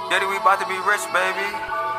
Daddy, we about to be rich, baby.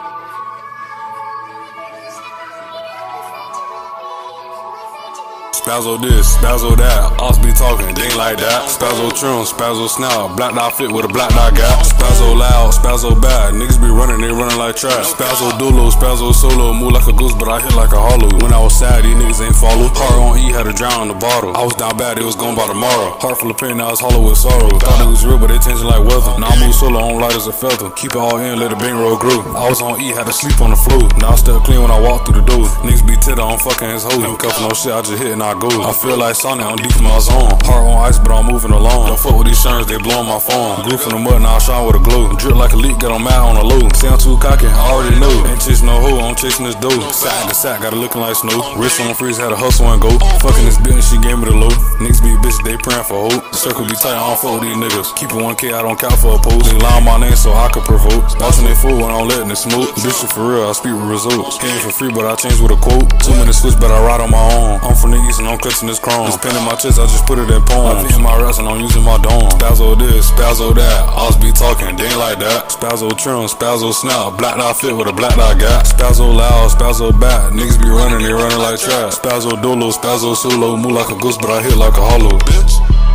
Spazzo this, spazzo that, us be talking, they ain't like that. Spazzo trim, spazzo snap, black dot fit with a black dot gap. Spazzo loud, spazzo bad, niggas be running, they running like trash. Spazzo dolo, spazzo solo, move like a goose, but I hit like a hollow. When I was sad, these niggas ain't follow. Hard on E, had to drown in the bottle. I was down bad, it was gone by tomorrow. Heart full of pain, now it's hollow with sorrow. Thought it was real, but they changing like weather. Now I move solo, on light as a feather. Keep it all in, let the bankroll grow. I was on E, had to sleep on the floor. Now I step clean when I walk through the door. Niggas be titter, I'm fucking his hoe. Never cuffin' no shit, I just hit and I go. I feel like Sonic, I'm deep in my zone. Heart on ice, but I'm moving along. Don't fuck with these shirts, they blowin' my phone. Grew from the mud, now I shine with a glow. Drip like a leak, got on mad on the low. Say I'm too cocky, I already know. Ain't chasing no hoe, I'm chasing this dough. Sack to sack, got it looking like snow. Wrist on freeze, had to hustle and go. Fucking this bitch, and she gave me the low. Niggas be bitches, they praying for hope. The circle be tight, I don't fuck with these niggas. Keep it 1K, I don't count for a pose. They lie on my name so I could provoke. Bouncing they fool when I'm letting it smoke. This shit for real, I speak with results. Came for free, but I changed with a quote. 2 minutes switch, but I ride on my own. I'm from the east and I'm clutching this chrome. This pen in my chest, I just put it in poems. I fit in my rest and I'm using my dome. Spazzo this, spazzo that, us be talking, they ain't like that. Spazzo trim, spazzo snap, black dot fit with a black dot gap. Spazzo loud, spazzo bad, niggas be running, they running like trash. Spazzo dolo, spazzo solo, move like a goose, but I hit like a hollow, bitch.